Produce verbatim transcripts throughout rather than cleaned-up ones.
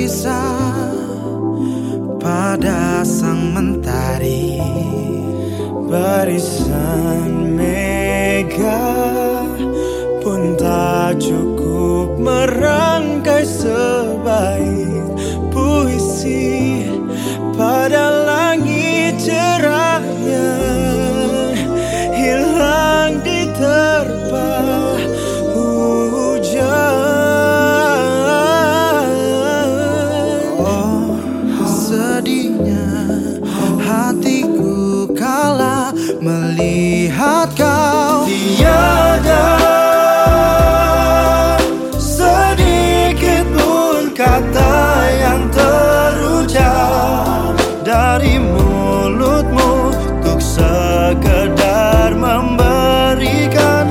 gelisah pada sang mentari. Barisan mega pun tak cukup merangkai sebaik puisi pada langit cerahnya, hilang diterpa hujan. Oh, sedihnya hatiku kala melihat kau. Tiada sedikit pun kata yang terucap dari mulutmu untuk sekedar memberikan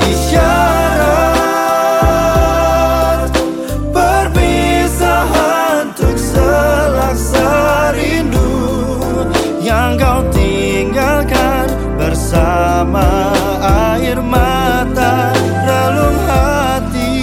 isyarat perpisahan untuk selaksa rindu yang kau tinggalkan bersama air mata relung hati.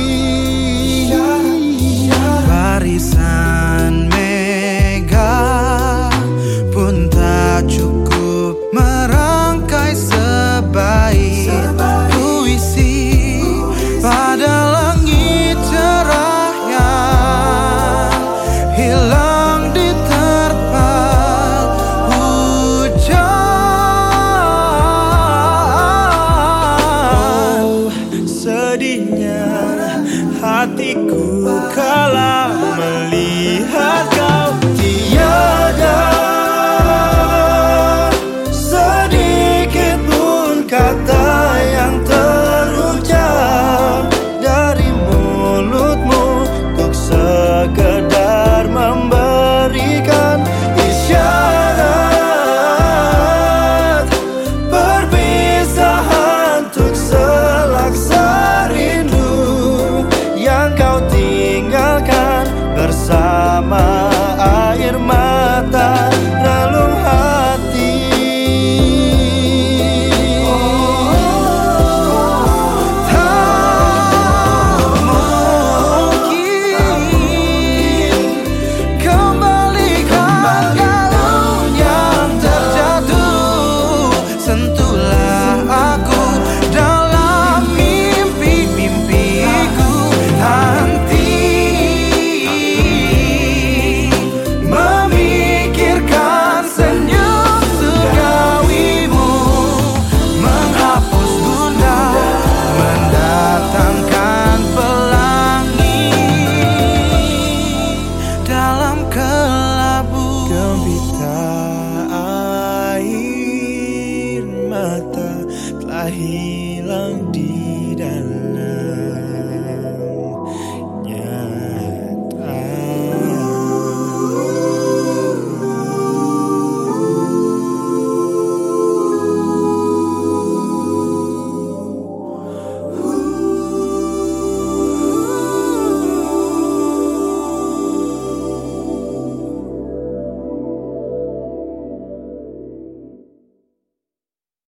Barisan mega pun tak cukup merangkai sebaik puisi pada langit cerahnya, hilang diterpa hujan. Oh, sedihnya hatiku kala melihat kau. Tiada sedikit pun kata yang terucap dari mulutmu untuk sekedar memberikan isyarat perpisahan untuk selaksa rindu yang kau tinggalkan bersama air mata relung hati. Tak mungkin kembalikan gaun yang terjatuh. Sentuhlah aku dalam mimpi-mimpiku. Henti memikirkan senyum surgawimu, menghapus gundah, mendatangkan pelangi dalam kelabu. Gembita